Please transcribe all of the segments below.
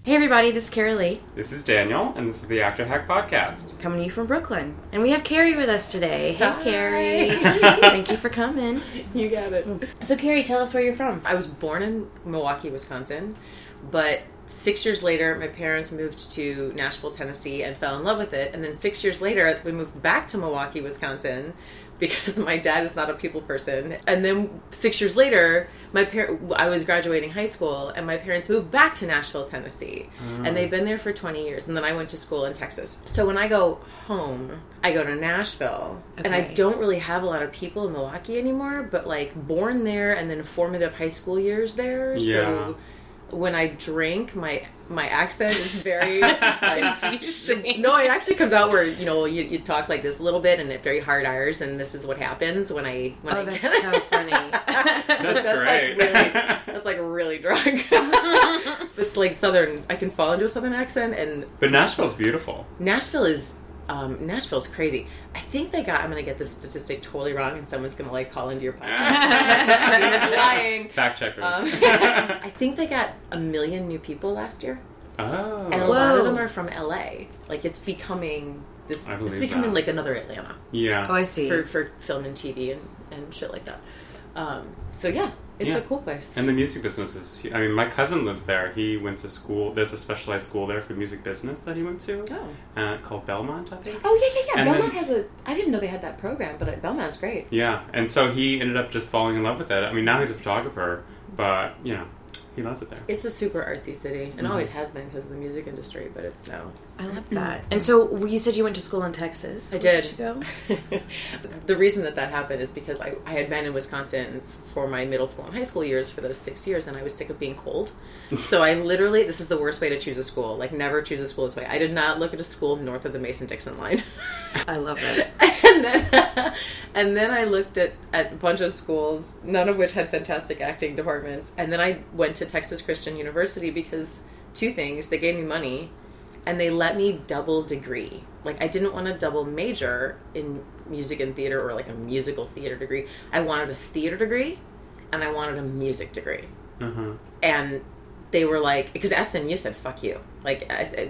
Hey everybody, this is Carrie Lee. This is Daniel, and this is the Actor Hack Podcast. Coming to you from Brooklyn. And we have Carrie with us today. Hey, Hi. Carrie. Thank you for coming. You got it. So, Carrie, tell us where you're from. I was born in Milwaukee, Wisconsin, but 6 years later, my parents moved to Nashville, Tennessee, and fell in love with it. And then 6 years later, we moved back to Milwaukee, Wisconsin, because my dad is not a people person. And then 6 years later, I was graduating high school, and my parents moved back to Nashville, Tennessee. And they've been there for 20 years. And then I went to school in Texas. So when I go home, I go to Nashville. Okay. And I don't really have a lot of people in Milwaukee anymore, but like born there and then formative high school years there. Yeah. So when I drink, my accent is very confusing. No, it actually comes out where, you talk like this a little bit and it very hard R's, and this is what happens when I That's so funny. That's great. That's like really drunk. It's like Southern. I can fall into a Southern accent, But Nashville's beautiful. Nashville's crazy. I think I'm going to get this statistic totally wrong, and someone's going to like call into your podcast. It's lying. Fact checkers. I think they got 1 million new people last year. Oh. And a lot of them are from LA. Like, it's becoming this. I believe It's becoming that. like another Atlanta. Yeah. Oh, I see. For film and TV and shit like that. So yeah, it's Yeah. a cool place. And the music business is... I mean, my cousin lives there. He went to school... There's a specialized school there for music business that he went to. Called Belmont, I think. Oh yeah. And Belmont then- has I didn't know they had that program, but Belmont's great. Yeah. And so he ended up just falling in love with it. I mean, now he's a photographer, but, he loves it there. It's a super artsy city, and always has been because of the music industry. But it's now. I love that. And so, you said you went to school in Texas. I Where did. you go? The reason that happened is because I had been in Wisconsin for my middle school and high school years for those 6 years, and I was sick of being cold. So I literally, this is the worst way to choose a school. Like, never choose a school this way. I did not look at a school north of the Mason-Dixon line. I love it. and then I looked at a bunch of schools, none of which had fantastic acting departments. And then I went to Texas Christian University because two things. They gave me money, and they let me double degree. Like, I didn't want a double major in music and theater or like a musical theater degree. I wanted a theater degree, and I wanted a music degree. Uh-huh. And they were like, because SMU said, fuck you. Like,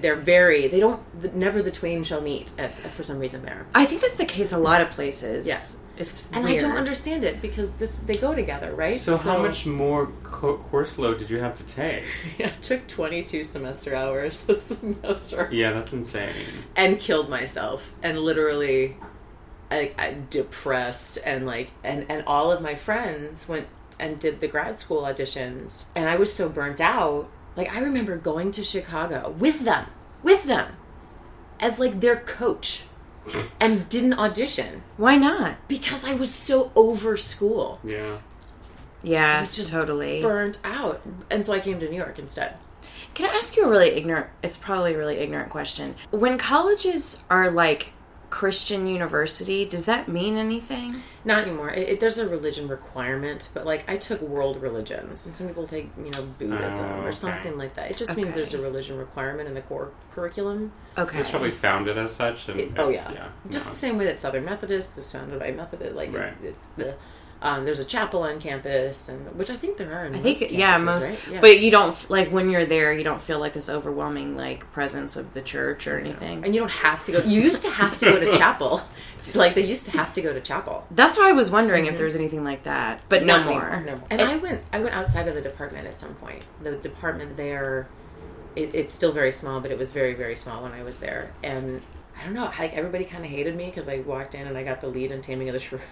never the twain shall meet for some reason there. I think that's the case a lot of places. Yeah. It's And weird. I don't understand it because they go together, right? So how much more course load did you have to take? I took 22 semester hours a semester. Yeah, that's insane. And killed myself. And literally, I depressed. And and all of my friends went and did the grad school auditions. And I was so burnt out. Like, I remember going to Chicago with them, as like their coach. And didn't audition. Why not? Because I was so over school. Yeah. Yeah, I was just totally. burnt out. And so I came to New York instead. Can I ask you a really ignorant, it's probably a really ignorant question. When colleges are like Christian university, does that mean anything? Not anymore. There's a religion requirement, but like I took world religions, and some people take Buddhism or something like that. It just means there's a religion requirement in the core curriculum. Okay. It's probably founded as such. And Just the same way that Southern Methodist is founded by Methodist. Like Right. there's a chapel on campus, and which I think there are. In I think, most yeah, campuses, most, right? Yeah. but you don't, like, when you're there, you don't feel like this overwhelming, like, presence of the church or anything. And you don't have to go. You used to have to go to chapel. Like, they used to have to go to chapel. That's why I was wondering if there was anything like that, but no Not more. anymore, no more. And I went outside of the department at some point. The department there, it's still very small, but it was very, very small when I was there. And I don't know, like, everybody kind of hated me because I walked in and I got the lead in Taming of the Shrew.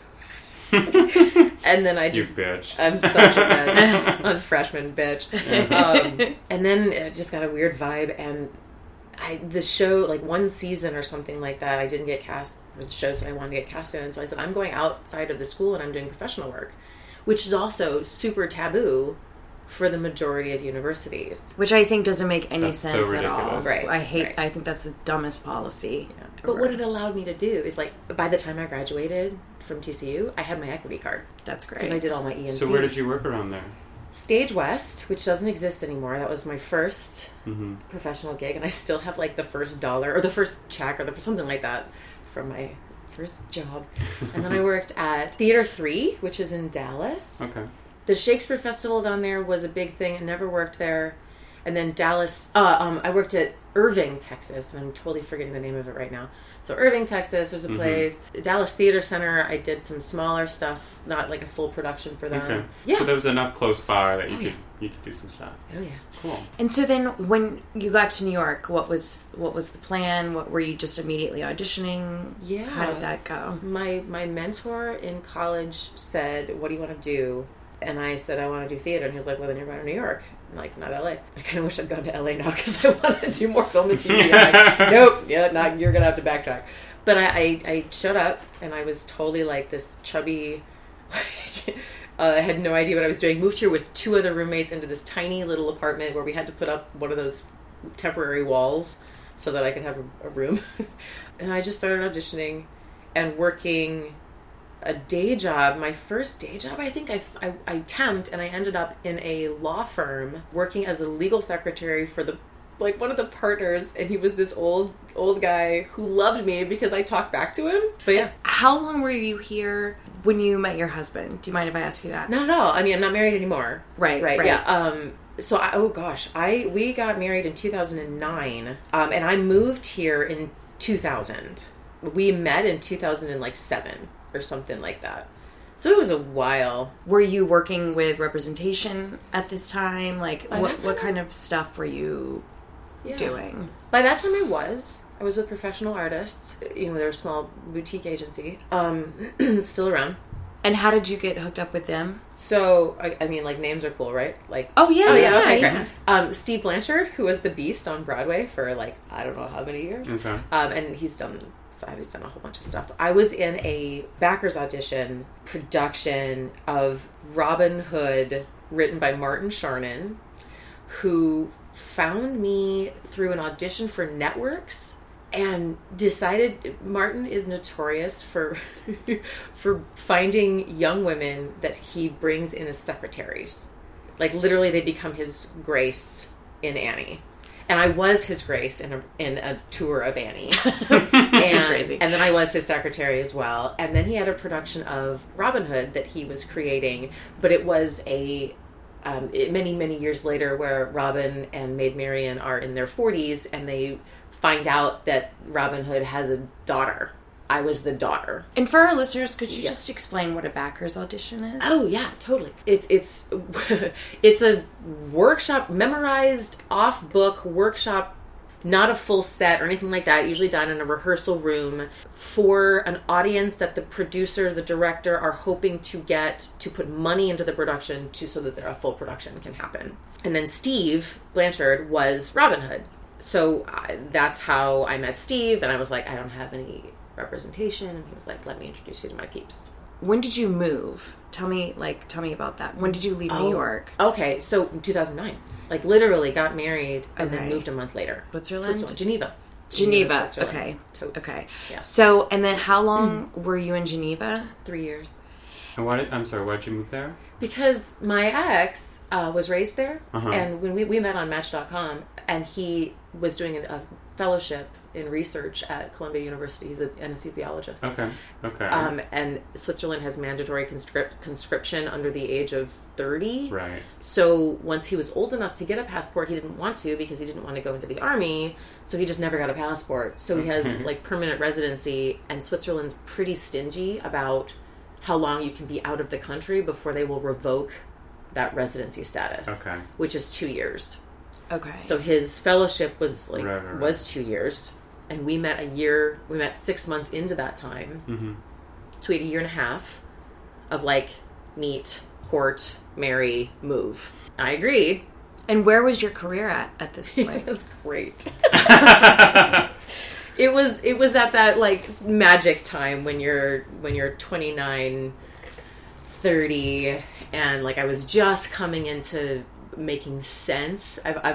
And then I just... You bitch. I'm such a bitch. I'm a freshman bitch. And then it just got a weird vibe, and the show, like one season or something like that, I didn't get cast for the shows that I wanted to get cast in. And so I said, I'm going outside of the school and I'm doing professional work, which is also super taboo for the majority of universities. Which I think doesn't make any That's so sense at all. ridiculous. Right, I think that's the dumbest policy. Yeah. But what it allowed me to do is, like, by the time I graduated from TCU, I had my equity card. That's Because I great. did all my ENC. So where did you work around there? Stage West, which doesn't exist anymore. That was my first professional gig, and I still have like the first dollar or the first check or something like that from my first job. And then I worked at Theater 3, which is in Dallas. Okay. The Shakespeare Festival down there was a big thing. I never worked there. And then Dallas, I worked at Irving, Texas, and I'm totally forgetting the name of it right now. So Irving, Texas, there's a place. Dallas Theater Center, I did some smaller stuff, not like a full production for them. Okay. Yeah. So there was enough close by that you could do some stuff. Oh yeah. Cool. And so then when you got to New York, what was the plan? What were you just immediately auditioning? Yeah. How did that go? My mentor in college said, "What do you want to do?" And I said, "I want to do theater." And he was like, "Well, then you're going to New York." I'm like, "Not LA." I kind of wish I'd gone to LA now because I want to do more film and TV. I'm like, nope, yeah, you're going to have to backtrack. But I showed up and I was totally like this chubby, I had no idea what I was doing. Moved here with 2 other roommates into this tiny little apartment where we had to put up one of those temporary walls so that I could have a room. And I just started auditioning and working a day job. My first day job, I think I temped, and I ended up in a law firm working as a legal secretary for one of the partners, and he was this old guy who loved me because I talked back to him. But yeah. How long were you here when you met your husband? Do you mind if I ask you that? Not at all. I mean, I'm not married anymore. Right. Yeah. So we got married in 2009, and I moved here in 2000. We met in 2007 or something like that. So it was a while. Were you working with representation at this time? Like, what kind of stuff were you doing? By that time I was with professional artists. They're a small boutique agency. Still around. And how did you get hooked up with them? So, I mean, like, names are cool, right? Like, okay, great. Steve Blanchard, who was the Beast on Broadway for, like, I don't know how many years. Okay. And he's done a whole bunch of stuff. I was in a backers audition production of Robin Hood, written by Martin Charnin, who found me through an audition for Networks and decided Martin is notorious for finding young women that he brings in as secretaries. Like, literally, they become his Grace in Annie. And I was his Grace in a tour of Annie. Which is crazy. And then I was his secretary as well. And then he had a production of Robin Hood that he was creating. But it was many, many years later where Robin and Maid Marian are in their 40s. And they find out that Robin Hood has a daughter. I was the daughter. And for our listeners, could you just explain what a backers audition is? Oh yeah, totally. It's a workshop, memorized off book workshop, not a full set or anything like that. Usually done in a rehearsal room for an audience that the producer, the director are hoping to get to put money into the production so that a full production can happen. And then Steve Blanchard was Robin Hood. So that's how I met Steve, and I was like, I don't have any representation, and he was like, let me introduce you to my peeps. When did you move? Tell me about that. When did you leave New York? Okay, so 2009. Like, literally got married and then moved a month later. Switzerland? Geneva. Okay. Totes. Okay. Yeah. So, and then how long were you in Geneva? 3 years. And why did you move there? Because my ex was raised there, Uh-huh. and when we met on Match.com, and he was doing a fellowship in research at Columbia University. He's an anesthesiologist. Okay. And Switzerland has mandatory conscription under the age of 30. Right. So once he was old enough to get a passport, he didn't want to because he didn't want to go into the army. So he just never got a passport. So he has like permanent residency, and Switzerland's pretty stingy about how long you can be out of the country before they will revoke that residency status. Okay. Which is 2 years. Okay. So his fellowship was Right. was 2 years, and we met 6 months into that time. Mm-hmm. So we had a year and a half of like meet, court, marry, move. I agreed. And where was your career at this point? It was great. It was at that like magic time when you're 29, 30, and like I was just coming into making sense. I've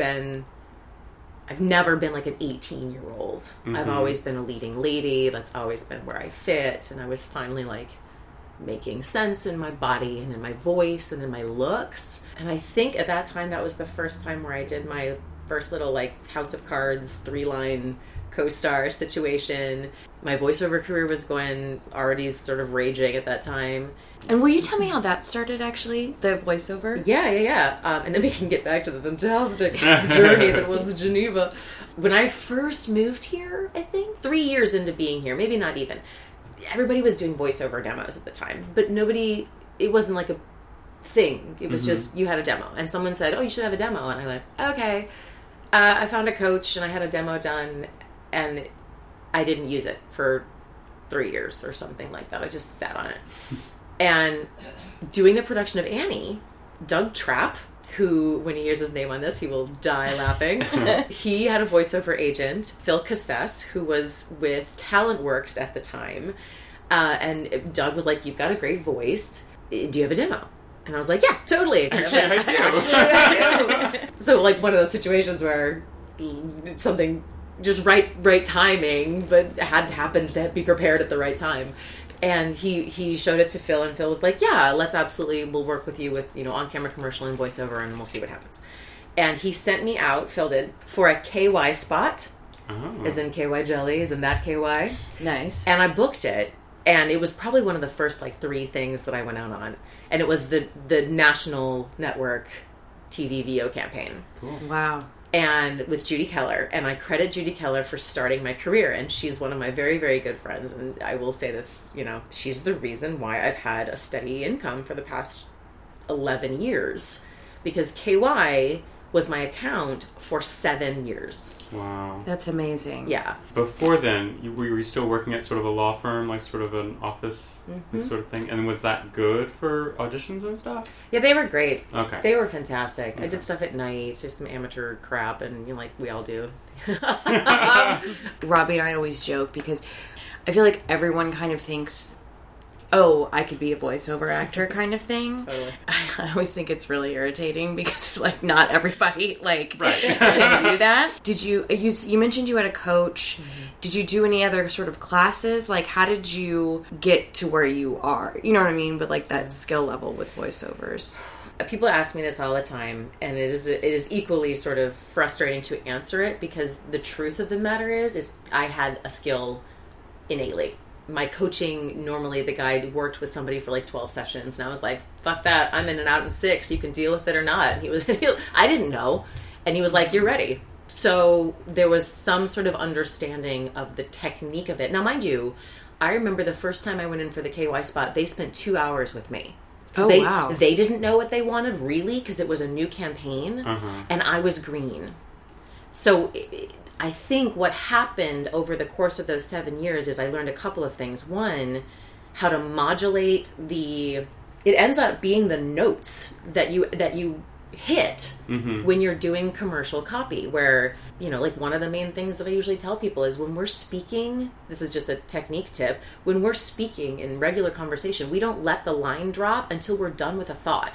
never been like an 18-year-old. Mm-hmm. I've always been a leading lady. That's always been where I fit. And I was finally like making sense in my body and in my voice and in my looks. And I think at that time that was the first time where I did my first little like House of Cards 3-line co-star situation. My voiceover career was already sort of raging at that time. And will you tell me how that started, actually, the voiceover? Yeah. And then we can get back to the fantastic journey that was Geneva. When I first moved here, I think, 3 years into being here, maybe not even, everybody was doing voiceover demos at the time. But it wasn't like a thing. It was just, you had a demo. And someone said, oh, you should have a demo. And I went, okay. I found a coach, and I had a demo done, and I didn't use it for 3 years or something like that. I just sat on it. And doing the production of Annie, Doug Trapp, who, when he hears his name on this, he will die laughing. He had a voiceover agent, Phil Cassess, who was with TalentWorks at the time. And Doug was like, you've got a great voice. Do you have a demo? And I was like, yeah, totally. Actually, I do. Actually, I do. So, like, one of those situations where something, just right timing, but had happened to be prepared at the right time. And he showed it to Phil, and Phil was like, yeah, we'll work with you with, on-camera commercial and voiceover, and we'll see what happens. And he sent me out, Phil did, for a KY spot, as in KY jelly, as in that KY. Nice. And I booked it, and it was probably one of the first, 3 things that I went out on. And it was the national network TV VO campaign. Cool. Wow. And with Judy Keller, and I credit Judy Keller for starting my career, and she's one of my very, very good friends, and I will say this, she's the reason why I've had a steady income for the past 11 years, because KY was my account for 7 years. Wow. That's amazing. Yeah. Before then, were you still working at sort of a law firm, like sort of an office sort of thing? And was that good for auditions and stuff? Yeah, they were great. Okay. They were fantastic. Okay. I did stuff at night, just some amateur crap, and we all do. Robbie and I always joke because I feel like everyone kind of thinks, oh, I could be a voiceover actor kind of thing. Totally. I always think it's really irritating because, not everybody, right. can do that. Did you mentioned you had a coach. Mm-hmm. Did you do any other sort of classes? How did you get to where you are? You know what I mean? But, that skill level with voiceovers. People ask me this all the time, and it is equally sort of frustrating to answer it, because the truth of the matter is I had a skill innately. My coaching, normally the guy worked with somebody for 12 sessions, and I was like, fuck that, I'm in and out in 6, you can deal with it or not. And I didn't know, and he was like, you're ready. So there was some sort of understanding of the technique of it. Now, mind you, I remember the first time I went in for the KY spot, they spent 2 hours with me. Oh, wow. They didn't know what they wanted, really, because it was a new campaign, and I was green. So I think what happened over the course of those 7 years is I learned a couple of things. One, how to modulate it ends up being the notes that you hit when you're doing commercial copy, where, one of the main things that I usually tell people is when we're speaking, this is just a technique tip, when we're speaking in regular conversation, we don't let the line drop until we're done with a thought.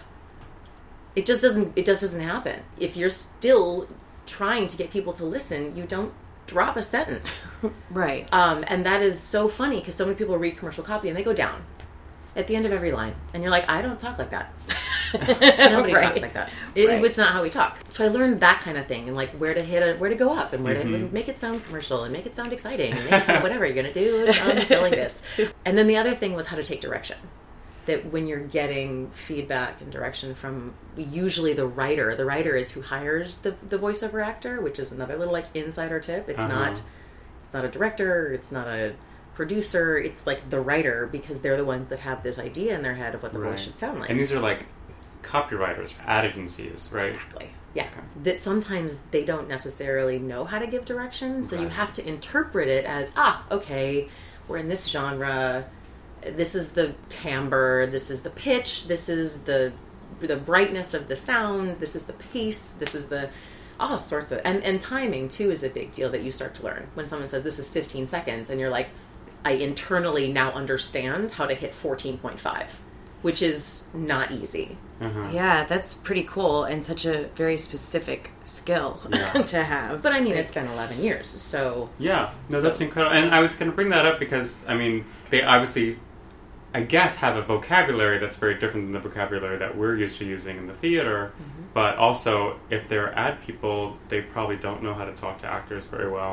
It just doesn't happen. If you're still trying to get people to listen, you don't drop a sentence. Right. And that is so funny, because so many people read commercial copy and they go down at the end of every line, and you're like, I don't talk like that. Nobody talks like that. It's not how we talk. So I learned that kind of thing, and where to go up, and where to make it sound commercial, and make it sound exciting, and make it sound whatever you're going to do. I'm selling this. And then the other thing was how to take direction. That when you're getting feedback and direction from usually the writer is who hires the voiceover actor, which is another little insider tip. It's not a director, it's not a producer, it's the writer, because they're the ones that have this idea in their head of what the voice should sound like. And these are copywriters for ad agencies, right? Exactly. Yeah. Okay. That sometimes they don't necessarily know how to give direction, so you have to interpret it as, okay, we're in this genre, this is the timbre, this is the pitch, this is the brightness of the sound, this is the pace, this is the all sorts of, and timing too is a big deal that you start to learn. When someone says this is 15 seconds and you're like, I internally now understand how to hit 14.5, which is not easy. Yeah, that's pretty cool, and such a very specific skill to have. But it's been 11 years, so... Yeah, that's incredible. And I was going to bring that up because, they obviously, I guess, have a vocabulary that's very different than the vocabulary that we're used to using in the theater. But also, if they're ad people, they probably don't know how to talk to actors very well.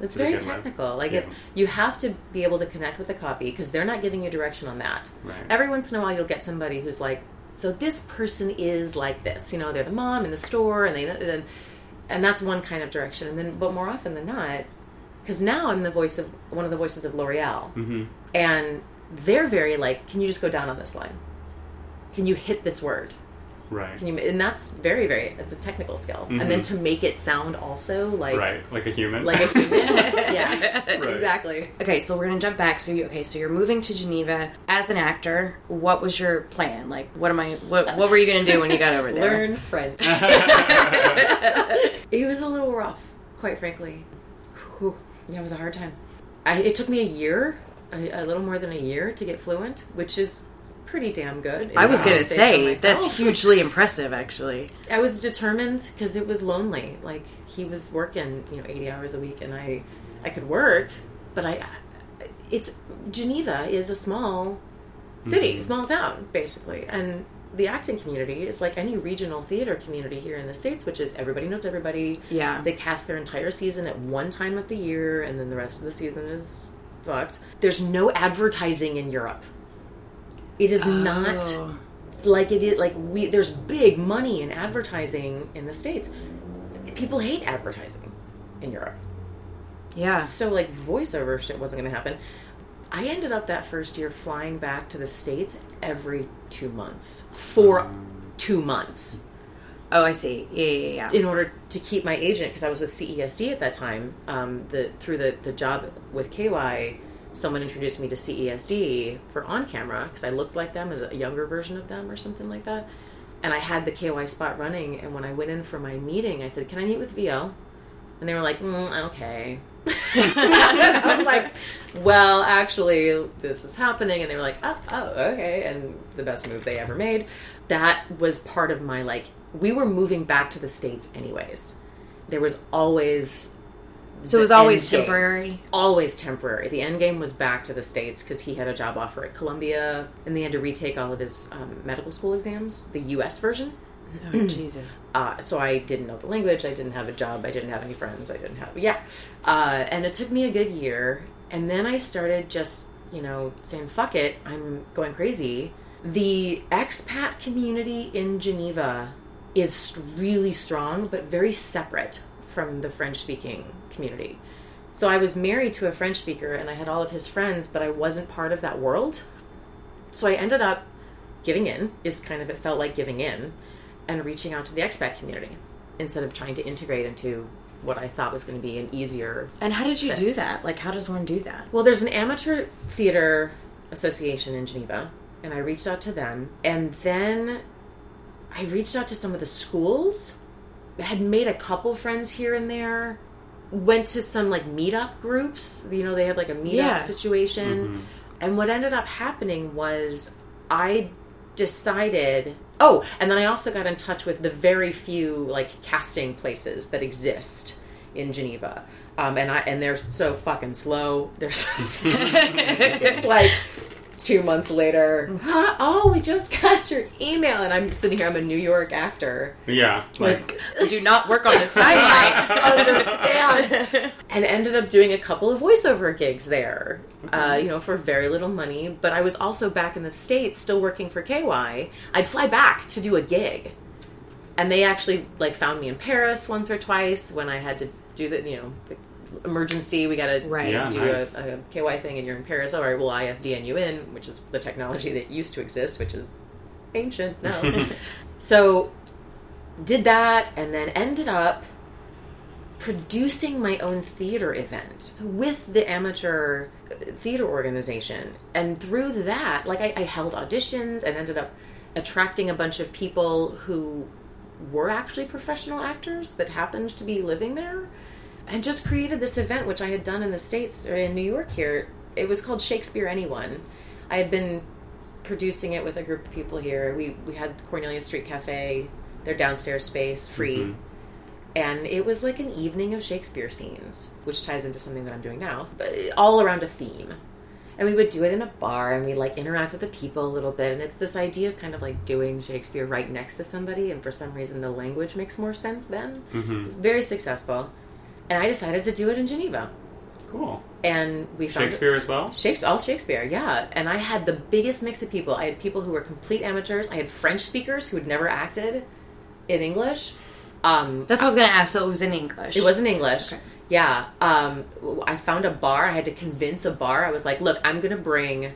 It's to very begin with. technical. Like, Yeah. you have to be able to connect with the copy because they're not giving you direction on that. Right. Every once in a while, you'll get somebody who's like, so this person is like this. You know, they're the mom in the store, and that's one kind of direction. And then, but more often than not, because now I'm one of the voices of L'Oreal, Mm-hmm. and they're very like, can you just go down on this line? Can you hit this word? Right. And that's very, very, it's a technical skill. Mhm. And then to make it sound also like, Right. Like a human. like a human. Yeah, Right. exactly. Okay, so we're gonna jump back. So you're moving to Geneva as an actor. What was your plan? Like, what were you gonna do when you got over there? Learn French. It was a little rough, quite frankly. Whew. Yeah, it was a hard time. It took me a year, a little more than a year to get fluent, which is pretty damn good. I was gonna Based on say myself. that's hugely impressive, actually. I was determined because it was lonely. Like, he was working, 80 hours a week, and I could work, but Geneva is a small city, small town, basically, and the acting community is like any regional theater community here in the States, which is everybody knows everybody. Yeah. They cast their entire season at one time of the year, and then the rest of the season is fucked. There's no advertising in Europe. It is not like it is like there's big money in advertising in the States. People hate advertising in Europe. Yeah. So like voiceover shit wasn't going to happen. I ended up that first year flying back to the States every 2 months for 2 months. Oh, I see. Yeah. In order to keep my agent, because I was with CESD at that time, through the job with KY, someone introduced me to CESD for on camera because I looked like them, as a younger version of them or something like that. And I had the KY spot running. And when I went in for my meeting, I said, "Can I meet with VO?" And they were like, "Okay." I was like, "Well, actually, this is happening." And they were like, "Oh, okay." And the best move they ever made. That was part of my, like, we were moving back to the States anyways. There was always... So it was always temporary? Always temporary. The end game was back to the States because he had a job offer at Columbia, and they had to retake all of his medical school exams, the U.S. version. Oh, Jesus. So I didn't know the language, I didn't have a job, I didn't have any friends, and it took me a good year, and then I started just, saying, fuck it, I'm going crazy. The expat community in Geneva is really strong, but very separate from the French-speaking community. So I was married to a French speaker, and I had all of his friends, but I wasn't part of that world. So I ended up giving in, it felt like giving in, and reaching out to the expat community instead of trying to integrate into what I thought was going to be an easier... And how did you do that? Like, how does one do that? Well, there's an amateur theater association in Geneva, and I reached out to them, and then I reached out to some of the schools, had made a couple friends here and there, went to some, like, meetup groups. They have, like, a meetup situation. Mm-hmm. And what ended up happening was I decided... Oh, and then I also got in touch with the very few, like, casting places that exist in Geneva. And they're so fucking slow. They're so it's like 2 months later, oh, we just got your email, and I'm sitting here, I'm a New York actor. Yeah. Like, do not work on this timeline. Understand. And ended up doing a couple of voiceover gigs there, for very little money. But I was also back in the States, still working for KY. I'd fly back to do a gig. And they actually, like, found me in Paris once or twice when I had to do the emergency, we gotta do a KY thing, and you're in Paris. All right, well, ISDN you in, which is the technology that used to exist, which is ancient now. So did that, and then ended up producing my own theater event with the amateur theater organization. And through that, like, I held auditions and ended up attracting a bunch of people who were actually professional actors that happened to be living there. And just created this event, which I had done in the States, or in New York here. It was called Shakespeare Anyone. I had been producing it with a group of people here. We had Cornelia Street Cafe, their downstairs space, free. Mm-hmm. And it was like an evening of Shakespeare scenes, which ties into something that I'm doing now, but all around a theme. And we would do it in a bar, and we, like, interact with the people a little bit. And it's this idea of kind of, like, doing Shakespeare right next to somebody, and for some reason the language makes more sense then. Mm-hmm. It was very successful. And I decided to do it in Geneva. Cool. And we found Shakespeare as well? All Shakespeare, yeah. And I had the biggest mix of people. I had people who were complete amateurs. I had French speakers who had never acted in English. That's what I was going to ask. So it was in English. It was in English. Okay. Yeah. I found a bar. I had to convince a bar. I was like, look, I'm going to bring,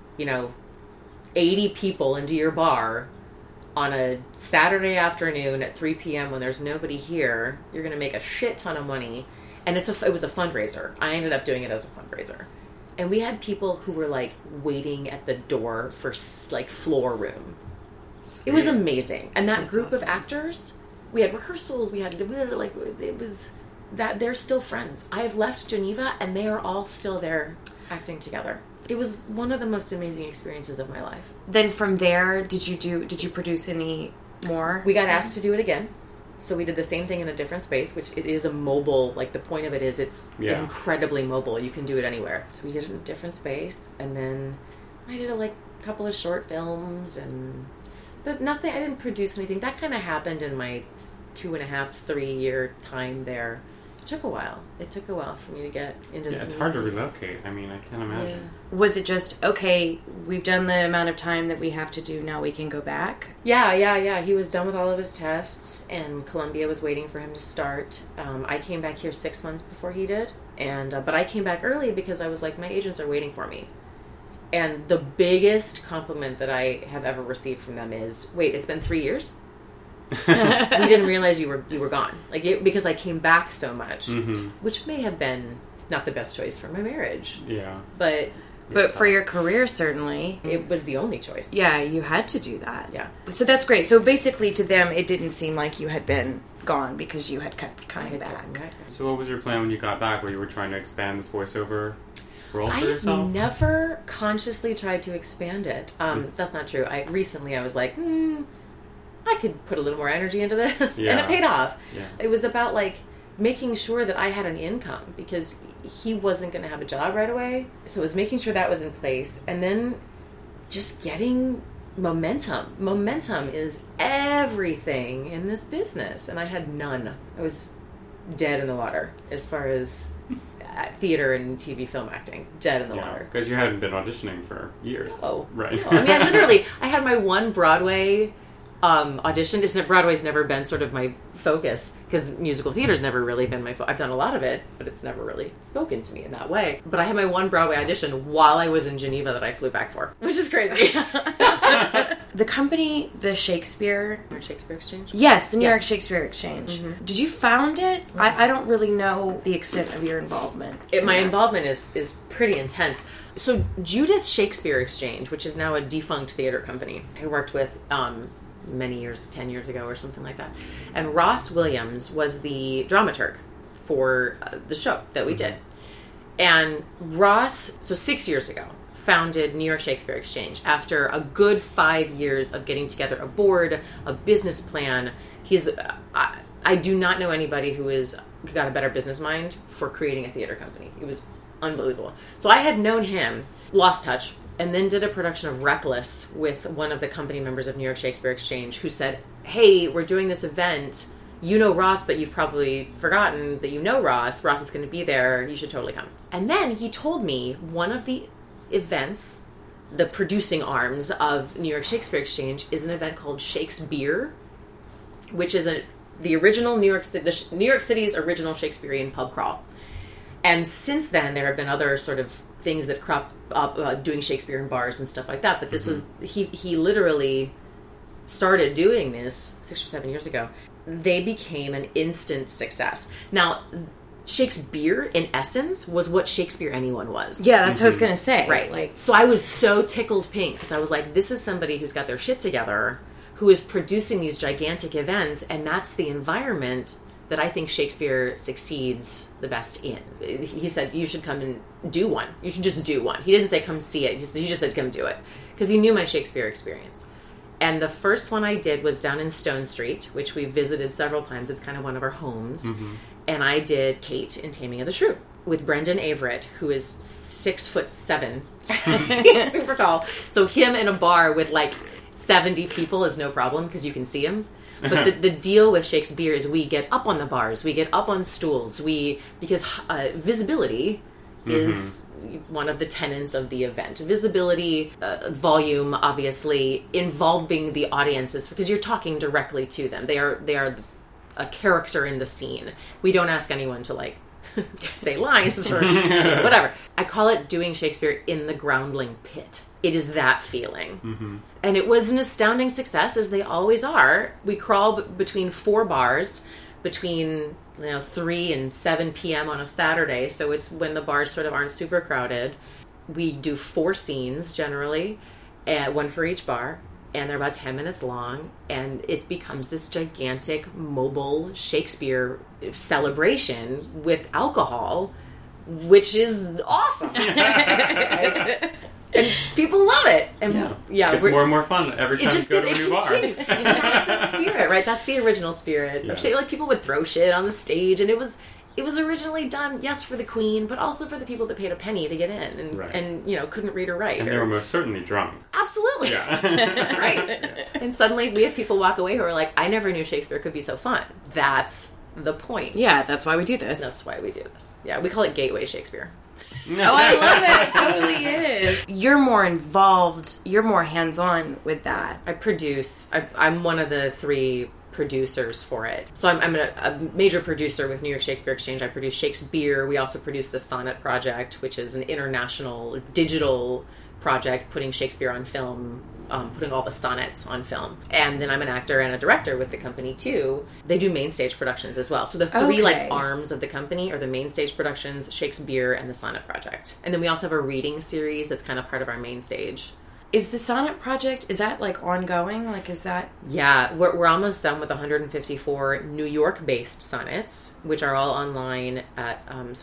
80 people into your bar on a Saturday afternoon at 3 p.m. when there's nobody here. You're going to make a shit ton of money. And it was a fundraiser. I ended up doing it as a fundraiser. And we had people who were, like, waiting at the door for, like, floor room. Sweet. It was amazing. And that That's group awesome. of actors, we had rehearsals, it was that they're still friends. I have left Geneva, and they are all still there acting together. It was one of the most amazing experiences of my life. Then from there, did you produce any more? We got asked to do it again. So we did the same thing in a different space, which it is a mobile, like the point of it is it's incredibly mobile. You can do it anywhere. So we did it in a different space. And then I did a couple of short films but nothing, I didn't produce anything. That kind of happened in my 2.5, 3 year time there. It took a while. It took a while for me to get into the it's hard to relocate. I mean, I can't imagine. Was it just, okay, we've done the amount of time that we have to do, now we can go back? Yeah. He was done with all of his tests, and Columbia was waiting for him to start. I came back here 6 months before he did, but I came back early because I was like, my agents are waiting for me. And the biggest compliment that I have ever received from them is, wait, it's been 3 years? We didn't realize you were gone. Because I came back so much, which may have been not the best choice for my marriage. Yeah. But for your career, certainly. it was the only choice. Yeah, you had to do that. Yeah. So that's great. So basically to them, it didn't seem like you had been gone because you had kept coming back. So what was your plan when you got back? Where you were trying to expand this voiceover role for I've yourself? never consciously tried to expand it. That's not true. I was like, I could put a little more energy into this, and it paid off. Yeah. It was about making sure that I had an income because he wasn't going to have a job right away. So it was making sure that was in place, and then just getting momentum. Momentum is everything in this business, and I had none. I was dead in the water as far as theater and TV film acting. Dead in the water. Because you hadn't been auditioning for years. Oh. Right. No. I mean, I had my one Broadway audition. Broadway's never been sort of my focus because musical theater's never really been my I've done a lot of it, but it's never really spoken to me in that way. But I had my one Broadway audition while I was in Geneva that I flew back for, which is crazy. The company, the Shakespeare... Shakespeare Exchange? Yes, the New York Shakespeare Exchange. Mm-hmm. Did you found it? I don't really know the extent of your involvement. My involvement is pretty intense. So Judith Shakespeare Exchange, which is now a defunct theater company, I worked with many years, 10 years ago or something like that. And Ross Williams was the dramaturg for the show that we did. And Ross, so 6 years ago, founded New York Shakespeare Exchange after a good 5 years of getting together a board, a business plan. I do not know anybody who got a better business mind for creating a theater company. It was unbelievable. So I had known him, lost touch, and then did a production of Reckless with one of the company members of New York Shakespeare Exchange who said, hey, we're doing this event. You know Ross, but you've probably forgotten that you know Ross. Ross is going to be there. You should totally come. And then he told me one of the events, the producing arms of New York Shakespeare Exchange, is an event called Shakespeare, which is the original New York City's original Shakespearean pub crawl. And since then, there have been other sort of things that crop up doing Shakespeare in bars and stuff like that. But this was, he literally started doing this 6 or 7 years ago. They became an instant success. Now, Shakespeare, in essence, was what Shakespeare Anyone was. Yeah, that's what I was going to say. Right. So I was so tickled pink because I was like, this is somebody who's got their shit together, who is producing these gigantic events, and that's the environment that I think Shakespeare succeeds the best in. He said, you should come and do one. You should just do one. He didn't say come see it. He just said come do it. Because he knew my Shakespeare experience. And the first one I did was down in Stone Street, which we visited several times. It's kind of one of our homes. Mm-hmm. And I did Kate in Taming of the Shrew with Brendan Averett, who is 6'7". He's super tall. So him in a bar with 70 people is no problem because you can see him. But the deal with Shakespeare is we get up on the bars, we get up on stools, because visibility is one of the tenets of the event. Visibility, volume, obviously, involving the audiences, because you're talking directly to them. They are a character in the scene. We don't ask anyone to, like, say lines or whatever. I call it doing Shakespeare in the groundling pit. It is that feeling. And it was an astounding success, as they always are. We crawl between 4 bars, between 3 and 7 p.m. on a Saturday, so it's when the bars sort of aren't super crowded. We do 4 scenes, generally, 1 for each bar, and they're about 10 minutes long, and it becomes this gigantic mobile Shakespeare celebration with alcohol, which is awesome. And people love it. And it's more and more fun every time you go to a new bar. That's the spirit, right? That's the original spirit. Yeah. Like, people would throw shit on the stage, and it was originally done, yes, for the Queen, but also for the people that paid a penny to get in and couldn't read or write. And they were most certainly drunk. Absolutely. Yeah. Right. Yeah. And suddenly we have people walk away who are like, I never knew Shakespeare could be so fun. That's the point. Yeah, that's why we do this. That's why we do this. Yeah, we call it Gateway Shakespeare. Oh, I love it. It totally is. You're more involved. You're more hands-on with that. I produce. I'm one of the 3 producers for it. So I'm a major producer with New York Shakespeare Exchange. I produce Shakespeare. We also produce the Sonnet Project, which is an international digital project putting Shakespeare on film, putting all the sonnets on film. And then I'm an actor and a director with the company too. They do main stage productions as well. So the 3 arms of the company are the main stage productions, Shakespeare, and the Sonnet Project. And then we also have a reading series that's kind of part of our main stage. Is the Sonnet Project, is that like ongoing? Like, is that... Yeah, we're almost done with 154 New York-based sonnets, which are all online at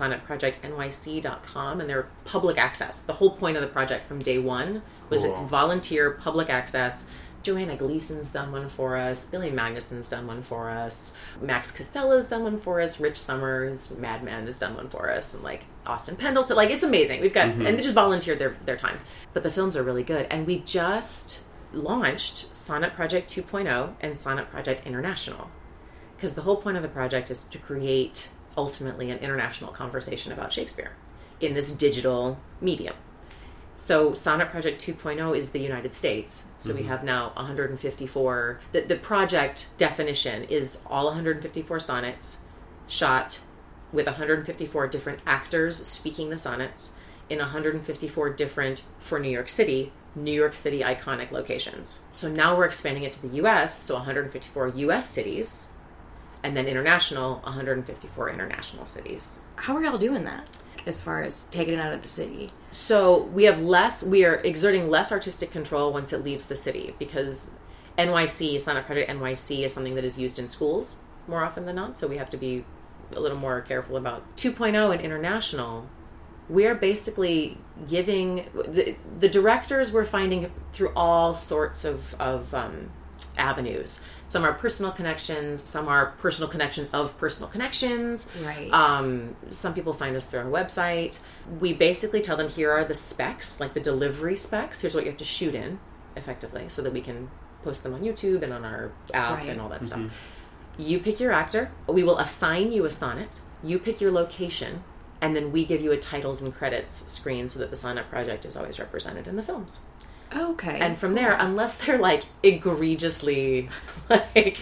sonnetprojectnyc.com, and they're public access. The whole point of the project from day one was it's volunteer public access. Joanna Gleason's done one for us. Billy Magnuson's done one for us. Max Casella's done one for us. Rich Summers, Madman, has done one for us. And, like, Austin Pendleton. Like, it's amazing. We've got... And they just volunteered their time. But the films are really good. And we just launched Sonnet Project 2.0 and Sonnet Project International. Because the whole point of the project is to create, ultimately, an international conversation about Shakespeare in this digital medium. So Sonnet Project 2.0 is the United States. So we have now 154. The project definition is all 154 sonnets shot with 154 different actors speaking the sonnets in 154 different, for New York City iconic locations. So now we're expanding it to the U.S., so 154 U.S. cities, and then international, 154 international cities. How are y'all doing that as far as taking it out of the city? So we are exerting less artistic control once it leaves the city, because NYC, Sonnet Project NYC, is something that is used in schools more often than not, so we have to be a little more careful about 2.0 and international. We are basically giving the directors, we're finding through all sorts of avenues. Some are personal connections, some are personal connections of personal connections. Right. Some people find us through our website. We basically tell them, here are the specs, like the delivery specs. Here's what you have to shoot in, effectively, so that we can post them on YouTube and on our app and all that stuff. You pick your actor. We will assign you a sonnet. You pick your location. And then we give you a titles and credits screen so that the Sonnet Project is always represented in the films. Okay. And from there, unless they're, like, egregiously, like,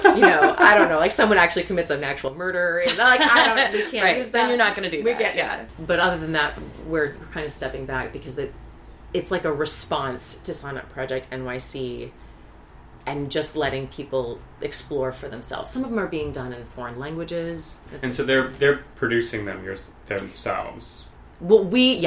I don't know, like someone actually commits an actual murder, and, like, we can't use that. Then you're not going to do that. Yeah. But other than that, we're kind of stepping back because it's like a response to Sonnet Project NYC and just letting people explore for themselves. Some of them are being done in foreign languages. And so they're producing them themselves. Well, we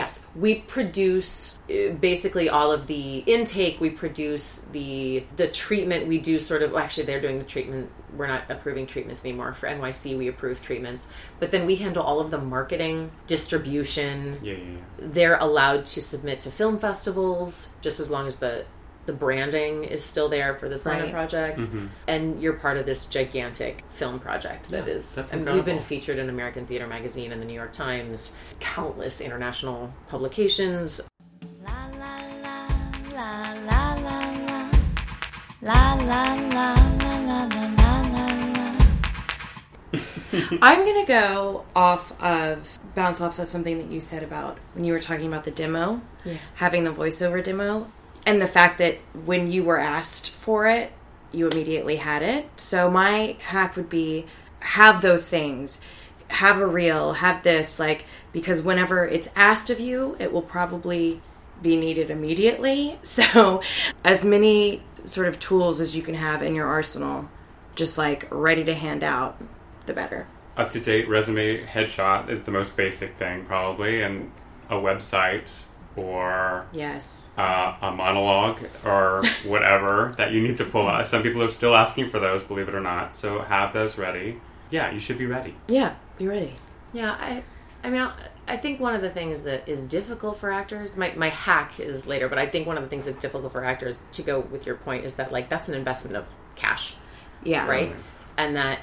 produce basically all of the intake. We produce the treatment. We do actually they're doing the treatment. We're not approving treatments anymore. For NYC, we approve treatments. But then we handle all of the marketing, distribution. Yeah. They're allowed to submit to film festivals, just as long as the branding is still there for the Sonnet Project. And you're part of this gigantic film project that is... That's incredible. We've been featured in American Theater Magazine and the New York Times, countless international publications. La la la la la la la la la la la la la la. I'm going to bounce off of something that you said about when you were talking about the demo, having the voiceover demo, and the fact that when you were asked for it, you immediately had it. So my hack would be have those things. Have a reel, have this, like, because whenever it's asked of you, it will probably be needed immediately. So as many sort of tools as you can have in your arsenal, just like ready to hand out, the better. Up-to-date resume headshot is the most basic thing, probably, and a website or a monologue or whatever that you need to pull out. Some people are still asking for those, believe it or not, so have those ready. Yeah, you should be ready. Yeah, be ready. Yeah, I mean, I think one of the things that is difficult for actors, my hack is later, but I think one of the things that's difficult for actors, to go with your point, is that, like, that's an investment of cash. Yeah. Right? And that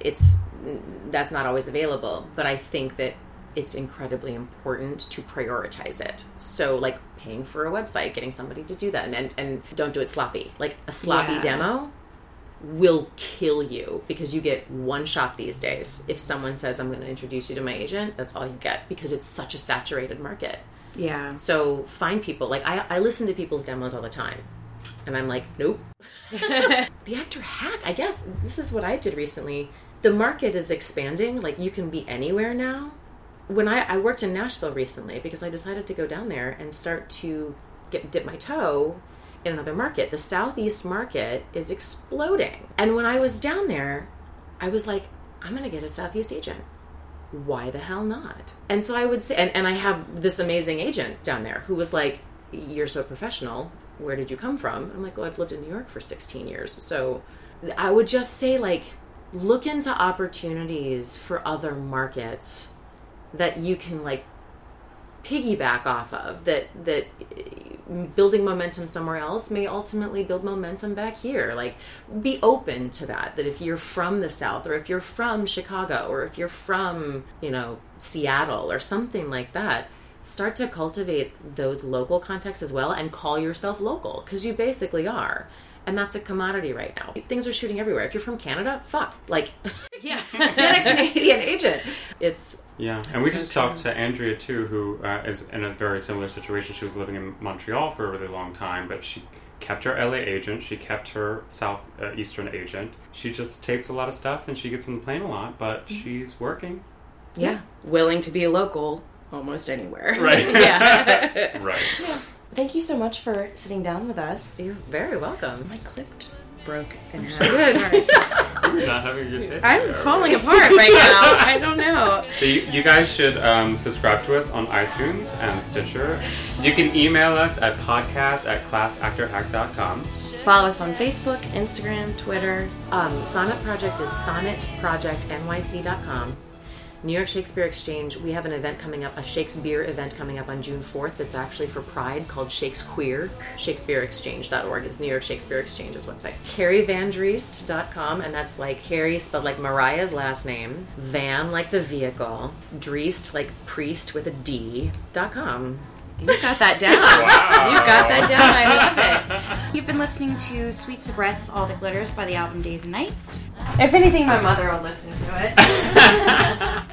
that's not always available. But I think that it's incredibly important to prioritize it. So, like, paying for a website, getting somebody to do that, and don't do it sloppy. Like, a sloppy demo will kill you because you get one shot these days. If someone says, I'm going to introduce you to my agent, that's all you get because it's such a saturated market. Yeah. So find people. Like, I listen to people's demos all the time. And I'm like, nope. The actor hack, I guess, this is what I did recently. The market is expanding. Like, you can be anywhere now. When I worked in Nashville recently because I decided to go down there and start to dip my toe in another market. The Southeast market is exploding. And when I was down there, I was like, I'm going to get a Southeast agent. Why the hell not? And so I would say, and I have this amazing agent down there who was like, you're so professional. Where did you come from? I'm like, well, I've lived in New York for 16 years. So I would just say, like, look into opportunities for other markets that you can, like, piggyback off of, that building momentum somewhere else may ultimately build momentum back here. Like, be open to that if you're from the South, or if you're from Chicago, or if you're from, Seattle or something like that, start to cultivate those local contacts as well and call yourself local, because you basically are. And that's a commodity right now. Things are shooting everywhere. If you're from Canada, get a Canadian agent. And we just talked to Andrea too, who is in a very similar situation. She was living in Montreal for a really long time, but she kept her LA agent, she kept her Southeastern agent. She just tapes a lot of stuff and she gets on the plane a lot, but she's working. Yeah, willing to be a local almost anywhere. Right. Yeah. Right. Yeah. Thank you so much for sitting down with us. You're very welcome. My clip just broke in half. Sorry. You're not having a good day. I'm falling apart right now. I don't know. So you guys should subscribe to us on iTunes and Stitcher. You can email us at podcast@classactorhack.com. Follow us on Facebook, Instagram, Twitter. Sonnet Project is sonnetprojectnyc.com. New York Shakespeare Exchange, we have an event coming up, a Shakespeare event coming up on June 4th. It's actually for Pride, called Shakesqueer. ShakespeareExchange.org is New York Shakespeare Exchange's website. CarrieVanDriest.com, and that's like Carrie spelled like Mariah's last name, Van like the vehicle, Driest like priest with a D.com. You got that down. Wow. You got that down. I love it. You've been listening to Sweet Soubrette's All the Glitters by the album Days and Nights. If anything, my mother will listen to it.